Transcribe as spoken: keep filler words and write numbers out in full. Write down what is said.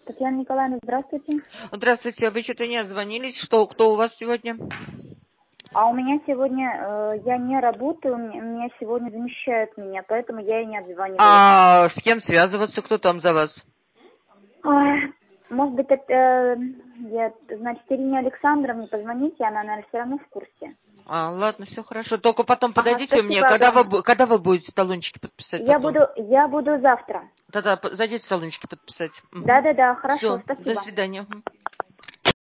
Татьяна Николаевна, здравствуйте. Здравствуйте, вы что-то не звонились? Что, кто у вас сегодня? А у меня сегодня, э, я не работаю, у меня, меня сегодня замещают меня, поэтому я и не отзваниваюсь. А с кем связываться? Кто там за вас? Ой, может быть, это, э, я, значит, Ирине Александровне позвоните, она, наверное, все равно в курсе. А, ладно, все хорошо. Только потом Ага, подойдите мне, когда вы, бу- когда вы будете талончики подписать Я потом? буду, я буду завтра. Тогда по- зайдите талончики подписать. Да-да-да, хорошо, Все, спасибо. до свидания. Мгм.